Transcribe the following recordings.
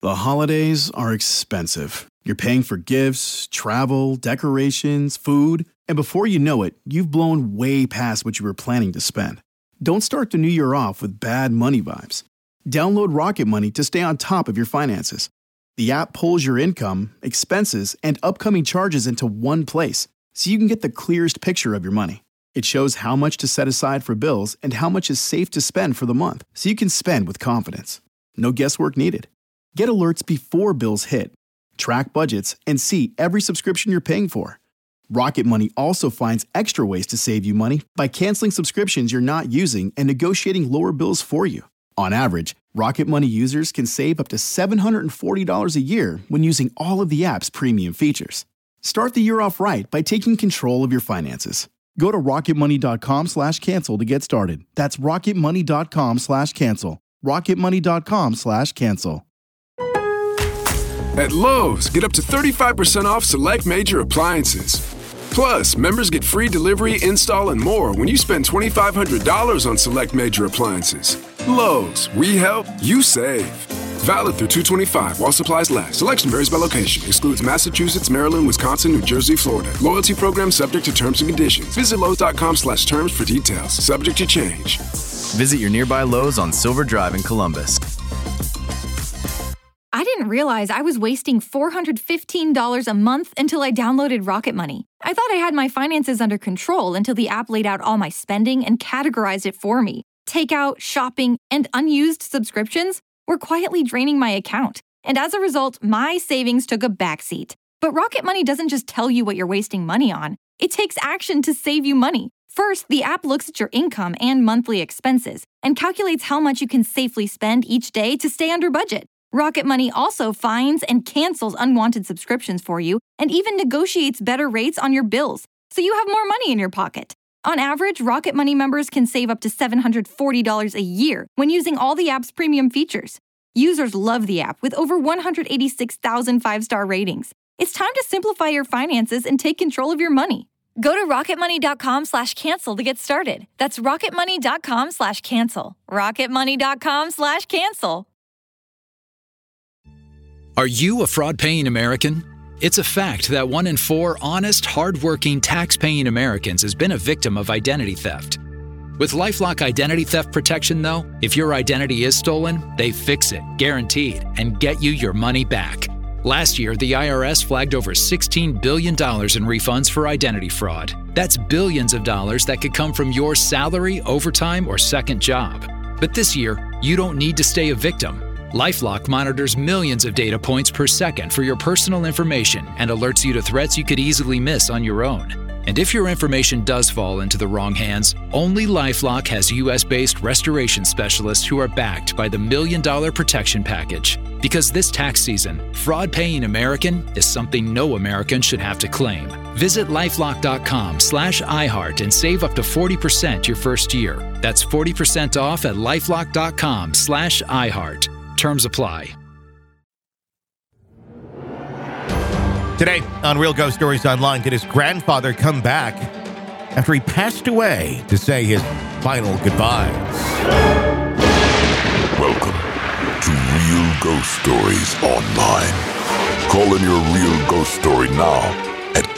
The holidays are expensive. You're paying for gifts, travel, decorations, food, and before you know it, you've blown way past what you were planning to spend. Don't start the new year off with bad money vibes. Download Rocket Money to stay on top of your finances. The app pulls your income, expenses, and upcoming charges into one place, so you can get the clearest picture of your money. It shows how much to set aside for bills and how much is safe to spend for the month, so you can spend with confidence. No guesswork needed. Get alerts before bills hit, track budgets, and see every subscription you're paying for. Rocket Money also finds extra ways to save you money by canceling subscriptions you're not using and negotiating lower bills for you. On average, Rocket Money users can save up to $740 a year when using all of the app's premium features. Start the year off right by taking control of your finances. Go to rocketmoney.com/cancel to get started. That's rocketmoney.com/cancel. rocketmoney.com/cancel. At Lowe's, get up to 35% off select major appliances. Plus, members get free delivery, install, and more when you spend $2,500 on select major appliances. Lowe's, we help, you save. Valid through 2/25 while supplies last. Selection varies by location. Excludes Massachusetts, Maryland, Wisconsin, New Jersey, Florida. Loyalty program subject to terms and conditions. Visit Lowe's.com/terms for details. Subject to change. Visit your nearby Lowe's on Silver Drive in Columbus. I didn't realize I was wasting $415 a month until I downloaded Rocket Money. I thought I had my finances under control until the app laid out all my spending and categorized it for me. Takeout, shopping, and unused subscriptions were quietly draining my account. And as a result, my savings took a backseat. But Rocket Money doesn't just tell you what you're wasting money on. It takes action to save you money. First, the app looks at your income and monthly expenses and calculates how much you can safely spend each day to stay under budget. Rocket Money also finds and cancels unwanted subscriptions for you and even negotiates better rates on your bills, so you have more money in your pocket. On average, Rocket Money members can save up to $740 a year when using all the app's premium features. Users love the app with over 186,000 five-star ratings. It's time to simplify your finances and take control of your money. Go to rocketmoney.com/cancel to get started. That's rocketmoney.com/cancel. rocketmoney.com/cancel. Are you a fraud-paying American? It's a fact that 1 in 4 honest, hard-working, tax-paying Americans has been a victim of identity theft. With LifeLock Identity Theft Protection, though, if your identity is stolen, they fix it, guaranteed, and get you your money back. Last year, the IRS flagged over $16 billion in refunds for identity fraud. That's billions of dollars that could come from your salary, overtime, or second job. But this year, you don't need to stay a victim. LifeLock monitors millions of data points per second for your personal information and alerts you to threats you could easily miss on your own. And if your information does fall into the wrong hands, only LifeLock has US-based restoration specialists who are backed by the $1 Million Protection Package. Because this tax season, fraud-paying American is something no American should have to claim. Visit LifeLock.com/iHeart and save up to 40% your first year. That's 40% off at LifeLock.com/iHeart. Terms apply. Today on Real Ghost Stories Online, did his grandfather come back after he passed away to say his final goodbyes? Welcome to Real Ghost Stories Online. Call in your real ghost story now at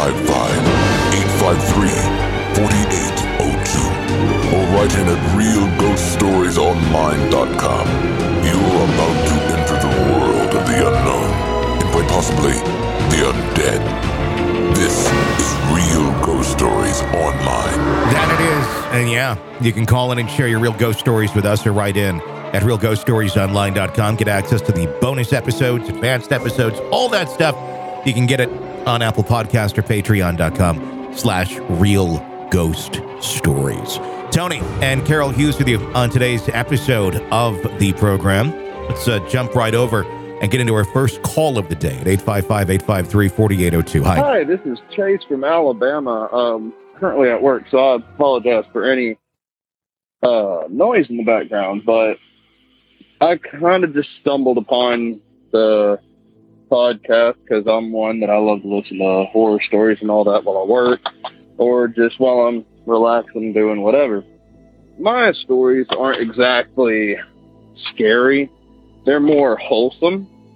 855-853-4802 or write in at realghoststoriesonline.com. You're about to enter the world of the unknown and quite possibly the undead. This is Real Ghost Stories Online. That it is. And yeah, you can call in and share your real ghost stories with us or write in at realghoststoriesonline.com. Get access to the bonus episodes, advanced episodes, all that stuff. You can get it on Apple Podcast or patreon.com/Real Ghost Stories. Tony and Carol Hughes with you on today's episode of the program. Let's jump right over and get into our first call of the day at 855-853-4802. Hi. Hi, this is Chase from Alabama. Currently at work, so I apologize for any noise in the background, but I kind of just stumbled upon the podcast because I'm one that I love to listen to horror stories and all that while I work or just while I'm relaxing doing whatever. My stories aren't exactly scary. They're more wholesome.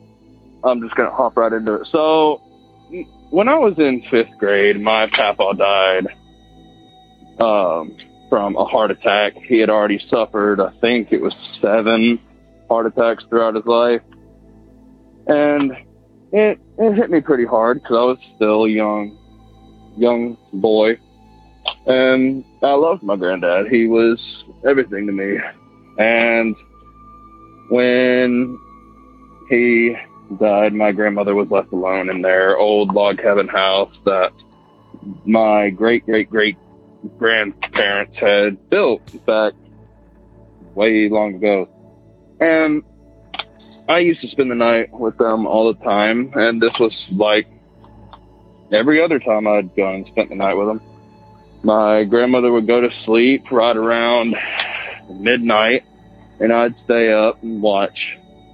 I'm just going to hop right into it. So when I was in 5th grade, my papa died from a heart attack. He had already suffered, I think it was 7 heart attacks throughout his life. And it hit me pretty hard because I was still a young boy. And I loved my granddad. He was everything to me. And when he died, my grandmother was left alone in their old log cabin house that my great-great-great-grandparents had built back way long ago. And I used to spend the night with them all the time, and this was like every other time I'd gone and spent the night with them. My grandmother would go to sleep right around midnight, and I'd stay up and watch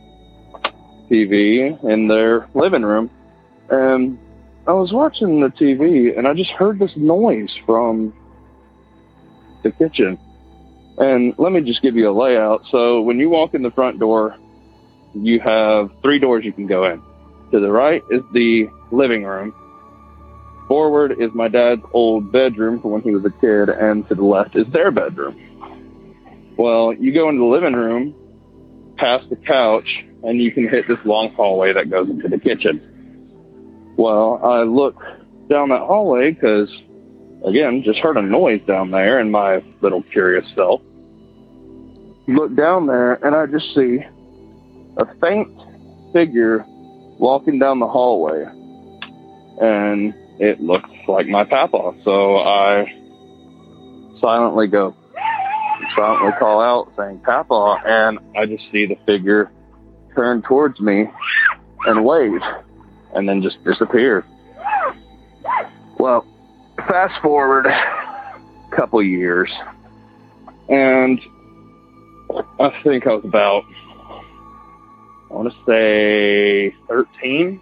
TV in their living room. And I was watching the TV, and I just heard this noise from the kitchen. And let me just give you a layout. So when you walk in the front door, you have 3 doors you can go in. To the right is the living room. Forward is my dad's old bedroom from when he was a kid, and to the left is their bedroom. Well, you go into the living room, past the couch, and you can hit this long hallway that goes into the kitchen. Well, I look down that hallway because, again, just heard a noise down there in my little curious self. Look down there, and I just see a faint figure walking down the hallway. And it looks like my papa. So I silently call out saying, "Papa," and I just see the figure turn towards me and wave, and then just disappear. Well, fast forward a couple years, and I think I was about, I want to say 13.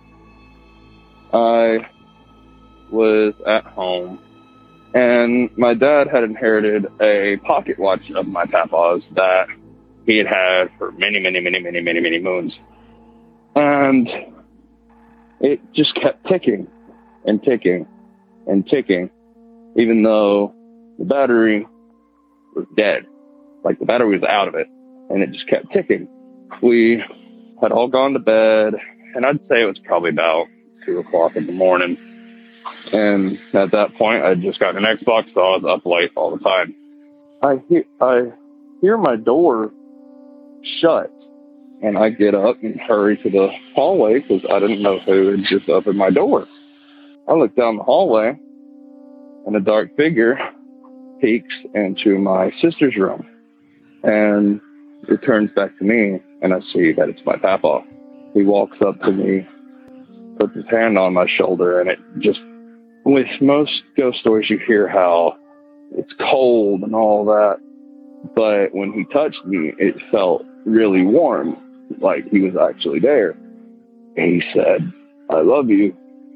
I was at home, and my dad had inherited a pocket watch of my papa's that he had had for many moons. And it just kept ticking and ticking and ticking, even though the battery was dead. Like, the battery was out of it, and it just kept ticking. We had all gone to bed, and I'd say it was probably about 2 o'clock in the morning. And at that point, I'd just gotten an Xbox, so I was up late all the time. I hear my door shut, and I get up and hurry to the hallway because I didn't know who had just opened my door. I look down the hallway, and a dark figure peeks into my sister's room, and it turns back to me, and I see that it's my papa. He walks up to me, puts his hand on my shoulder, and it just, with most ghost stories, you hear how it's cold and all that, but when he touched me, it felt really warm, like he was actually there. And he said, "I love you.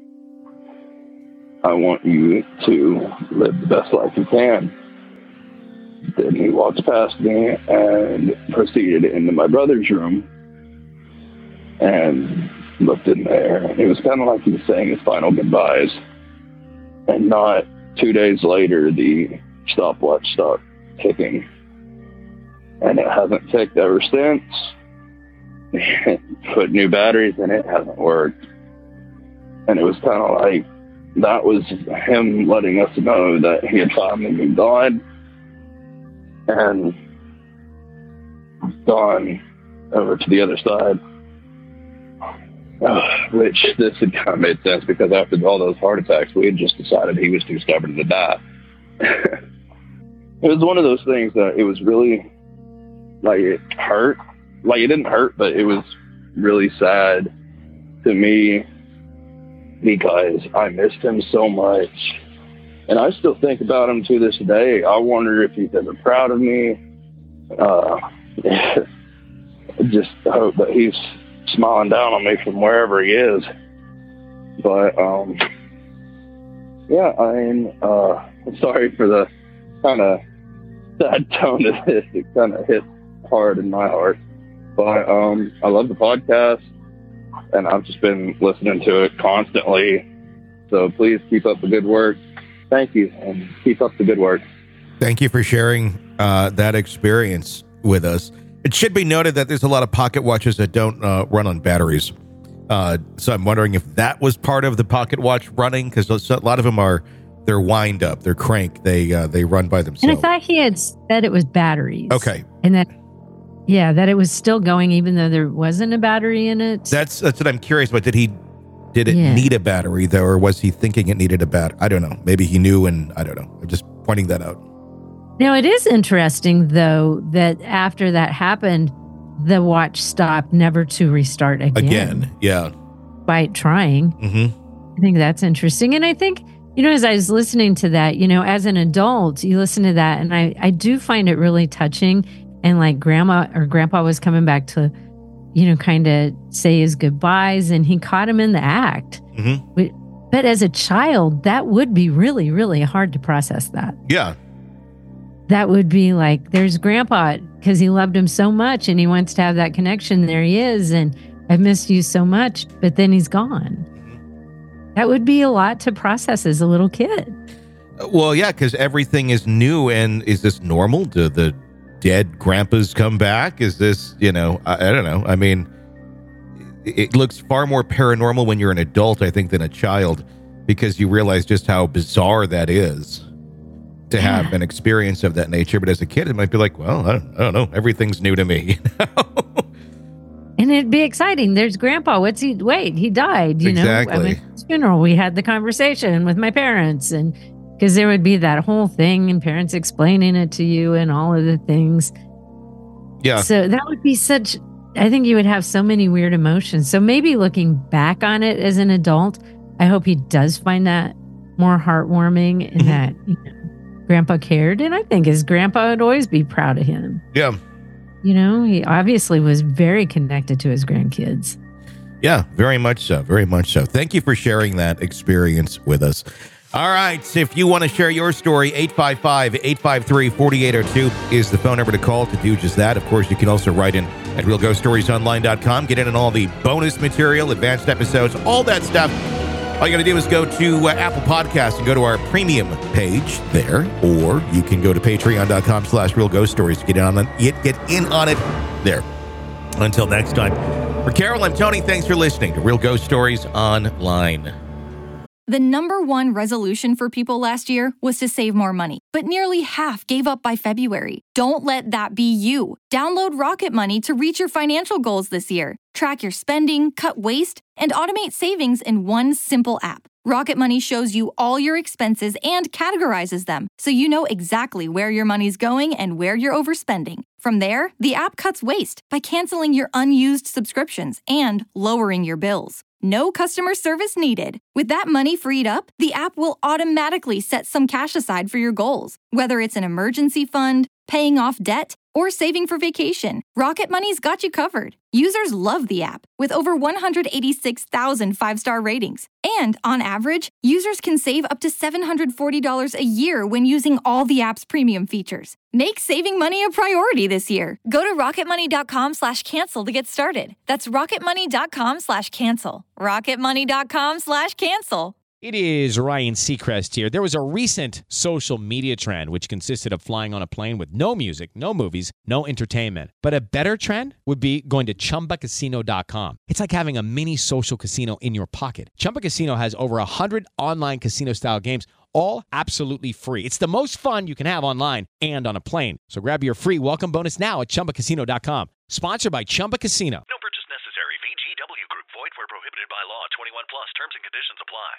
I want you to live the best life you can." Then he walks past me and proceeded into my brother's room and looked in there. It was kind of like he was saying his final goodbyes. And not 2 days later, the stopwatch stopped ticking. And it hasn't ticked ever since. Put new batteries in it, hasn't worked. And it was kind of like, that was him letting us know that he had finally moved on and gone over to the other side. Which this had kind of made sense because after all those heart attacks, we had just decided he was too stubborn to die. It was one of those things that it was really, like, it hurt. Like, it didn't hurt, but it was really sad to me because I missed him so much. And I still think about him to this day. I wonder if he's ever proud of me. Just hope that he's smiling down on me from wherever he is. But, yeah, I'm sorry for the kind of sad tone of this. It kind of hit hard in my heart. But I love the podcast. and I've just been listening to it constantly. So please keep up the good work. Thank you, and keep up the good work. Thank you for sharing that experience with us. It should be noted that there's a lot of pocket watches that don't run on batteries. So I'm wondering if that was part of the pocket watch running, because a lot of them they're wind up, they're crank, they run by themselves. And I thought he had said it was batteries. Okay. And that it was still going even though there wasn't a battery in it. That's what I'm curious about. Did it need a battery though, or was he thinking it needed a battery? I don't know. Maybe he knew, and I don't know. I'm just pointing that out. Now, it is interesting, though, that after that happened, the watch stopped, never to restart again. Yeah. By trying. Mm-hmm. I think that's interesting. And I think, as I was listening to that, as an adult, you listen to that, and I do find it really touching. And like grandma or grandpa was coming back to, kind of say his goodbyes, and he caught him in the act. Mm-hmm. But as a child, that would be really, really hard to process that. Yeah. That would be like, there's grandpa, because he loved him so much and he wants to have that connection. There he is. And I've missed you so much, but then he's gone. That would be a lot to process as a little kid. Well, yeah, because everything is new. And is this normal? Do the dead grandpas come back? Is this, I don't know. I mean, it looks far more paranormal when you're an adult, I think, than a child, because you realize just how bizarre that is to have an experience of that nature. But as a kid, it might be like, well, I don't know. Everything's new to me. And it'd be exciting. There's grandpa. He died, Exactly. At my funeral, we had the conversation with my parents, and because there would be that whole thing and parents explaining it to you and all of the things. Yeah. So that would be I think you would have so many weird emotions. So maybe looking back on it as an adult, I hope he does find that more heartwarming, and that, grandpa cared. And I think his grandpa would always be proud of him. Yeah. He obviously was very connected to his grandkids. Yeah, very much so. Very much so. Thank you for sharing that experience with us. All right. If you want to share your story, 855-853-4802 is the phone number to call to do just that. Of course, you can also write in at realghoststoriesonline.com. Get in on all the bonus material, advanced episodes, all that stuff. All you got to do is go to Apple Podcasts and go to our premium page there, or you can go to patreon.com/realghoststories to get in on it there. Until next time, for Carol, I'm Tony. Thanks for listening to Real Ghost Stories Online. The number one resolution for people last year was to save more money, but nearly half gave up by February. Don't let that be you. Download Rocket Money to reach your financial goals this year. Track your spending, cut waste, and automate savings in one simple app. Rocket Money shows you all your expenses and categorizes them, so you know exactly where your money's going and where you're overspending. From there, the app cuts waste by canceling your unused subscriptions and lowering your bills. No customer service needed. With that money freed up, the app will automatically set some cash aside for your goals. Whether it's an emergency fund, paying off debt, or saving for vacation, Rocket Money's got you covered. Users love the app, with over 186,000 five-star ratings. And on average, users can save up to $740 a year when using all the app's premium features. Make saving money a priority this year. Go to rocketmoney.com/cancel to get started. That's rocketmoney.com/cancel. rocketmoney.com/cancel. It is Ryan Seacrest here. There was a recent social media trend which consisted of flying on a plane with no music, no movies, no entertainment. But a better trend would be going to ChumbaCasino.com. It's like having a mini social casino in your pocket. Chumba Casino has over 100 online casino-style games, all absolutely free. It's the most fun you can have online and on a plane. So grab your free welcome bonus now at ChumbaCasino.com. Sponsored by Chumba Casino. No purchase necessary. VGW Group. Void where prohibited by law. 21 plus. Terms and conditions apply.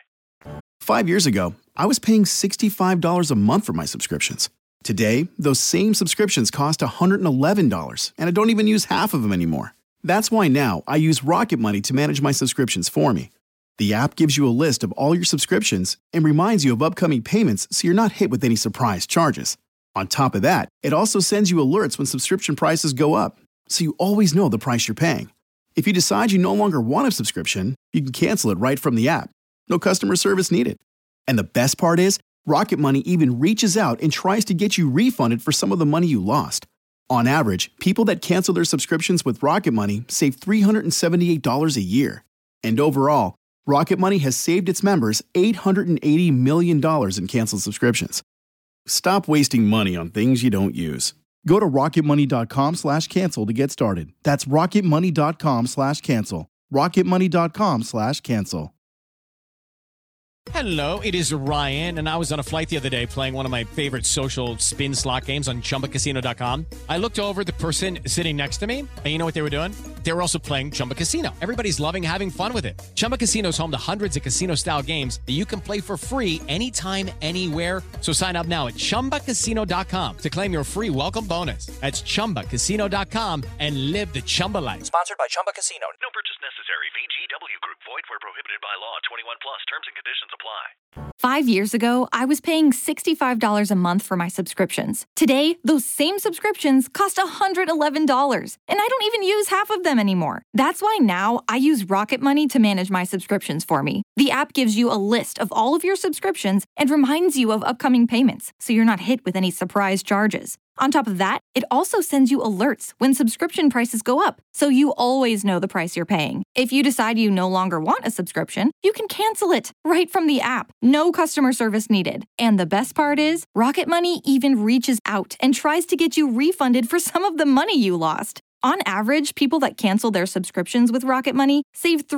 5 years ago, I was paying $65 a month for my subscriptions. Today, those same subscriptions cost $111, and I don't even use half of them anymore. That's why now I use Rocket Money to manage my subscriptions for me. The app gives you a list of all your subscriptions and reminds you of upcoming payments so you're not hit with any surprise charges. On top of that, it also sends you alerts when subscription prices go up, so you always know the price you're paying. If you decide you no longer want a subscription, you can cancel it right from the app. No customer service needed. And the best part is, Rocket Money even reaches out and tries to get you refunded for some of the money you lost. On average, people that cancel their subscriptions with Rocket Money save $378 a year. And overall, Rocket Money has saved its members $880 million in canceled subscriptions. Stop wasting money on things you don't use. Go to rocketmoney.com/cancel to get started. That's rocketmoney.com/cancel. rocketmoney.com/cancel. Hello, it is Ryan, and I was on a flight the other day playing one of my favorite social spin slot games on ChumbaCasino.com. I looked over at the person sitting next to me, and you know what they were doing? They were also playing Chumba Casino. Everybody's loving having fun with it. Chumba Casino is home to hundreds of casino-style games that you can play for free anytime, anywhere. So sign up now at ChumbaCasino.com to claim your free welcome bonus. That's ChumbaCasino.com and live the Chumba life. Sponsored by Chumba Casino. No purchase necessary. VGW Group. Void where prohibited by law. 21 plus. Terms and conditions apply. 5 years ago, I was paying $65 a month for my subscriptions. Today, those same subscriptions cost $111, and I don't even use half of them anymore. That's why now I use Rocket Money to manage my subscriptions for me. The app gives you a list of all of your subscriptions and reminds you of upcoming payments, so you're not hit with any surprise charges. On top of that, it also sends you alerts when subscription prices go up, so you always know the price you're paying. If you decide you no longer want a subscription, you can cancel it right from the app. No customer service needed. And the best part is, Rocket Money even reaches out and tries to get you refunded for some of the money you lost. On average, people that cancel their subscriptions with Rocket Money save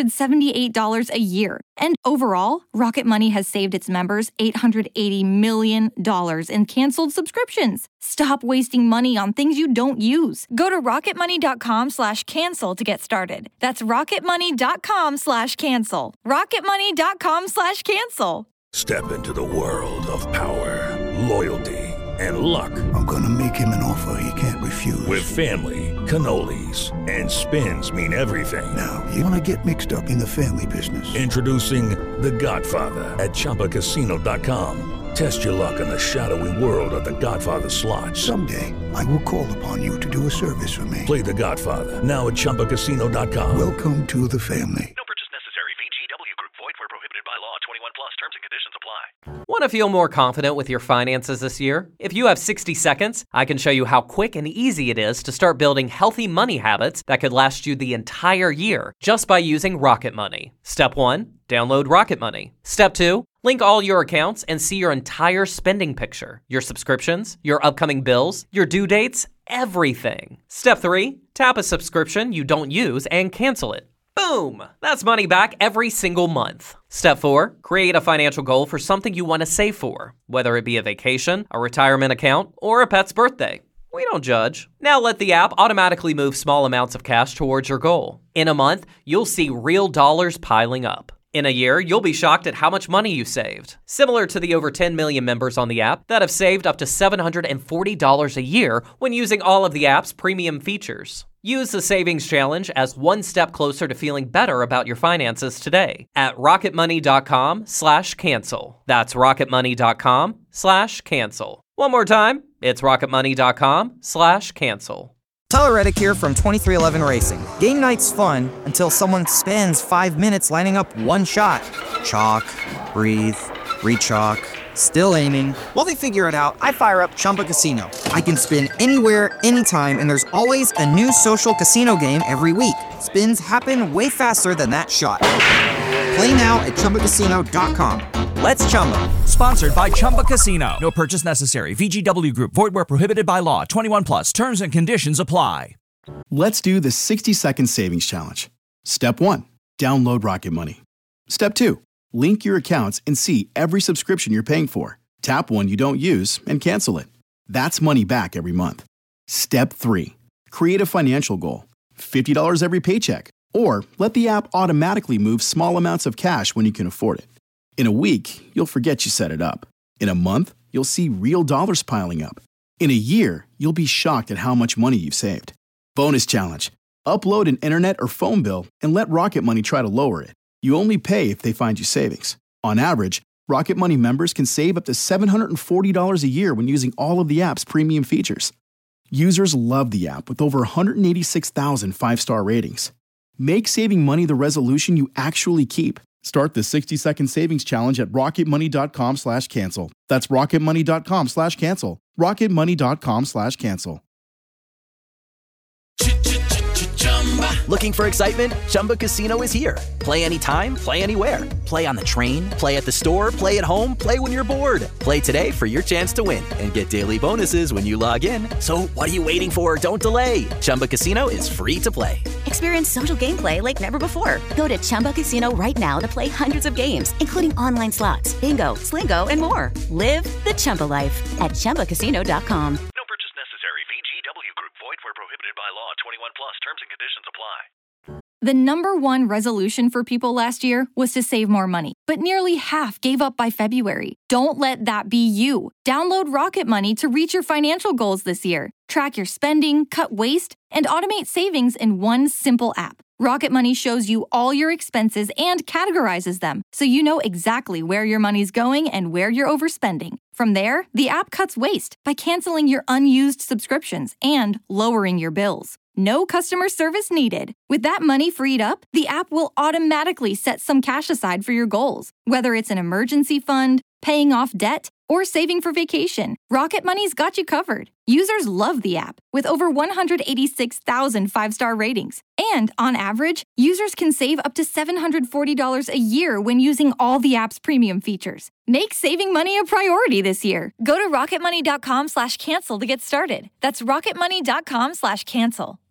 $378 a year. And overall, Rocket Money has saved its members $880 million in canceled subscriptions. Stop wasting money on things you don't use. Go to rocketmoney.com/cancel to get started. That's rocketmoney.com/cancel. rocketmoney.com/cancel. Step into the world of power, loyalty, and luck. I'm gonna make him an offer he can't refuse. With family, cannolis, and spins mean everything. Now, you wanna get mixed up in the family business. Introducing The Godfather at ChumbaCasino.com. Test your luck in the shadowy world of The Godfather slot. Someday, I will call upon you to do a service for me. Play The Godfather now at ChumbaCasino.com. Welcome to the family. No purchase necessary. VGW Group. Void where prohibited by law. 21 plus. Terms and conditions apply. Want to feel more confident with your finances this year? If you have 60 seconds, I can show you how quick and easy it is to start building healthy money habits that could last you the entire year just by using Rocket Money. Step 1, download Rocket Money. Step 2, link all your accounts and see your entire spending picture, your subscriptions, your upcoming bills, your due dates, everything. Step 3, tap a subscription you don't use and cancel it. Boom! That's money back every single month. Step 4, create a financial goal for something you want to save for, whether it be a vacation, a retirement account, or a pet's birthday. We don't judge. Now let the app automatically move small amounts of cash towards your goal. In a month, you'll see real dollars piling up. In a year, you'll be shocked at how much money you saved. Similar to the over 10 million members on the app that have saved up to $740 a year when using all of the app's premium features. Use the Savings Challenge as one step closer to feeling better about your finances today at rocketmoney.com/cancel. That's rocketmoney.com/cancel. One more time, it's rocketmoney.com/cancel. Tyler Reddick here from 23XI Racing. Game night's fun until someone spends 5 minutes lining up one shot. Chalk, breathe, re-chalk, still aiming. While they figure it out, I fire up Chumba Casino. I can spin anywhere, anytime, and there's always a new social casino game every week. Spins happen way faster than that shot. Play now at ChumbaCasino.com. Let's Chumba. Sponsored by Chumba Casino. No purchase necessary. VGW Group. Void where prohibited by law. 21 plus. Terms and conditions apply. Let's do the 60-second savings challenge. Step 1, download Rocket Money. Step 2, link your accounts and see every subscription you're paying for. Tap one you don't use and cancel it. That's money back every month. Step 3, create a financial goal. $50 every paycheck. Or let the app automatically move small amounts of cash when you can afford it. In a week, you'll forget you set it up. In a month, you'll see real dollars piling up. In a year, you'll be shocked at how much money you've saved. Bonus challenge. Upload an internet or phone bill and let Rocket Money try to lower it. You only pay if they find you savings. On average, Rocket Money members can save up to $740 a year when using all of the app's premium features. Users love the app with over 186,000 5-star ratings. Make saving money the resolution you actually keep. Start the 60-second savings challenge at rocketmoney.com/cancel. That's rocketmoney.com/cancel. rocketmoney.com/cancel. Looking for excitement? Chumba Casino is here. Play anytime, play anywhere. Play on the train, play at the store, play at home, play when you're bored. Play today for your chance to win and get daily bonuses when you log in. So what are you waiting for? Don't delay. Chumba Casino is free to play. Experience social gameplay like never before. Go to Chumba Casino right now to play hundreds of games, including online slots, bingo, Slingo, and more. Live the Chumba life at ChumbaCasino.com. No purchase necessary. VGW Group. Void where prohibited by law. 21 plus. Terms and conditions apply. The number one resolution for people last year was to save more money, but nearly half gave up by February. Don't let that be you. Download Rocket Money to reach your financial goals this year. Track your spending, cut waste, and automate savings in one simple app. Rocket Money shows you all your expenses and categorizes them, so you know exactly where your money's going and where you're overspending. From there, the app cuts waste by canceling your unused subscriptions and lowering your bills. No customer service needed. With that money freed up, the app will automatically set some cash aside for your goals, whether it's an emergency fund, paying off debt, or saving for vacation. Rocket Money's got you covered. Users love the app, with over 186,000 five-star ratings. And on average, users can save up to $740 a year when using all the app's premium features. Make saving money a priority this year. Go to rocketmoney.com/cancel to get started. That's rocketmoney.com/cancel.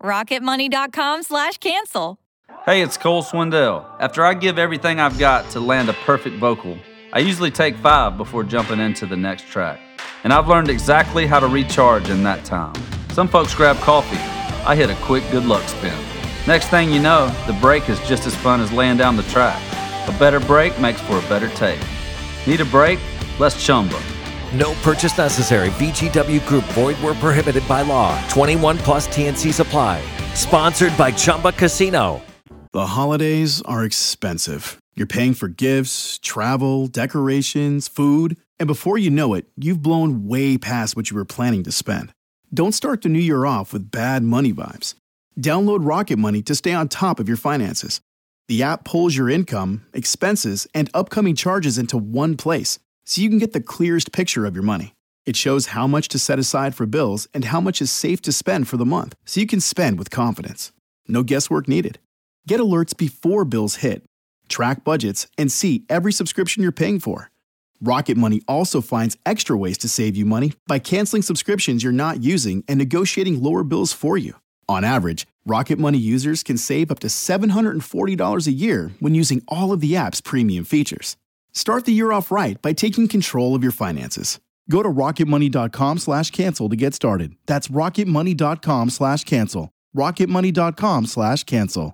rocketmoney.com/cancel. Hey, it's Cole Swindell. After I give everything I've got to land a perfect vocal, I usually take 5 before jumping into the next track. And I've learned exactly how to recharge in that time. Some folks grab coffee. I hit a quick good luck spin. Next thing you know, the break is just as fun as laying down the track. A better break makes for a better take. Need a break? Let's Chumba. No purchase necessary. VGW Group. Void where prohibited by law. 21 plus TNCs apply. Sponsored by Chumba Casino. The holidays are expensive. You're paying for gifts, travel, decorations, food, and before you know it, you've blown way past what you were planning to spend. Don't start the new year off with bad money vibes. Download Rocket Money to stay on top of your finances. The app pulls your income, expenses, and upcoming charges into one place, so you can get the clearest picture of your money. It shows how much to set aside for bills and how much is safe to spend for the month, so you can spend with confidence. No guesswork needed. Get alerts before bills hit. Track budgets, and see every subscription you're paying for. Rocket Money also finds extra ways to save you money by canceling subscriptions you're not using and negotiating lower bills for you. On average, Rocket Money users can save up to $740 a year when using all of the app's premium features. Start the year off right by taking control of your finances. Go to rocketmoney.com/cancel to get started. That's rocketmoney.com/cancel. rocketmoney.com/cancel.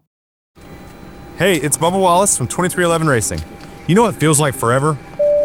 Hey, it's Bubba Wallace from 2311 Racing. You know what feels like forever?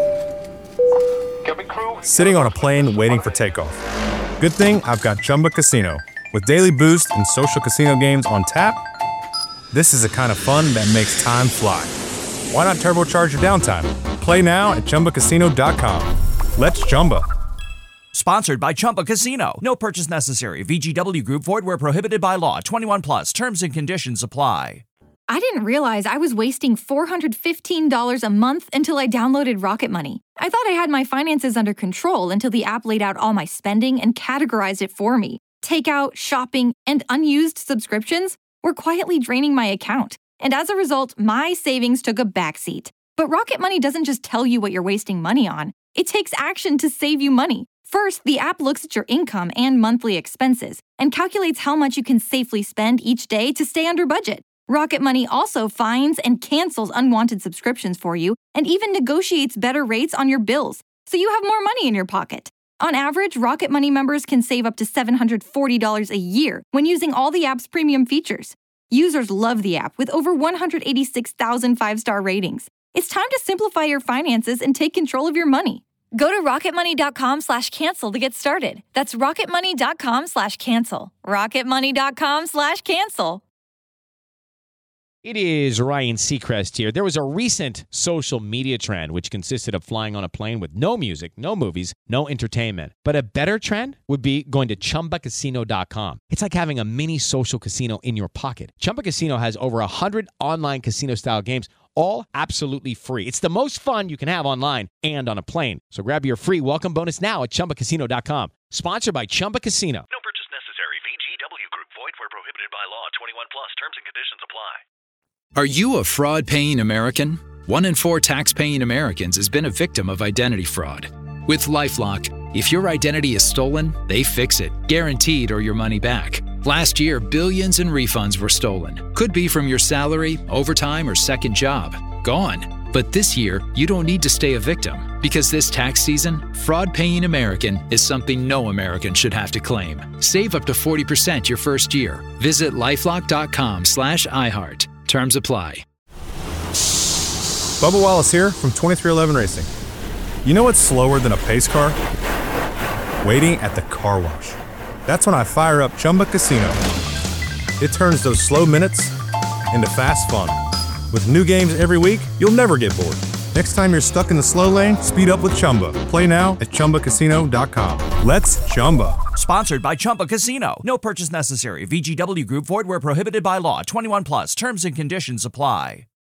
Sitting on a plane waiting for takeoff. Good thing I've got Chumba Casino. With daily boost and social casino games on tap, this is the kind of fun that makes time fly. Why not turbocharge your downtime? Play now at ChumbaCasino.com. Let's Chumba. Sponsored by Chumba Casino. No purchase necessary. VGW Group. Void where prohibited by law. 21 plus. Terms and conditions apply. I didn't realize I was wasting $415 a month until I downloaded Rocket Money. I thought I had my finances under control until the app laid out all my spending and categorized it for me. Takeout, shopping, and unused subscriptions were quietly draining my account. And as a result, my savings took a backseat. But Rocket Money doesn't just tell you what you're wasting money on. It takes action to save you money. First, the app looks at your income and monthly expenses and calculates how much you can safely spend each day to stay under budget. Rocket Money also finds and cancels unwanted subscriptions for you and even negotiates better rates on your bills, so you have more money in your pocket. On average, Rocket Money members can save up to $740 a year when using all the app's premium features. Users love the app with over 186,000 five-star ratings. It's time to simplify your finances and take control of your money. Go to rocketmoney.com/cancel to get started. That's rocketmoney.com/cancel. rocketmoney.com/cancel. It is Ryan Seacrest here. There was a recent social media trend which consisted of flying on a plane with no music, no movies, no entertainment. But a better trend would be going to ChumbaCasino.com. It's like having a mini social casino in your pocket. Chumba Casino has over 100 online casino-style games, all absolutely free. It's the most fun you can have online and on a plane. So grab your free welcome bonus now at ChumbaCasino.com. Sponsored by Chumba Casino. No purchase necessary. VGW Group. Void where prohibited by law. 21 plus. Terms and conditions Are you a fraud-paying American? 1 in 4 tax-paying Americans has been a victim of identity fraud. With LifeLock, if your identity is stolen, they fix it, guaranteed or your money back. Last year, billions in refunds were stolen. Could be from your salary, overtime, or second job. Gone. But this year, you don't need to stay a victim, because this tax season, fraud-paying American is something no American should have to claim. Save up to 40% your first year. Visit lifelock.com/iHeart. Terms apply. Bubba Wallace here from 2311 Racing. You know what's slower than a pace car? Waiting at the car wash. That's when I fire up Chumba Casino. It turns those slow minutes into fast fun. With new games every week, you'll never get bored. Next time you're stuck in the slow lane, speed up with Chumba. Play now at ChumbaCasino.com. Let's Chumba. Sponsored by Chumba Casino. No purchase necessary. VGW Group. Void where prohibited by law. 21 plus. Terms and conditions apply.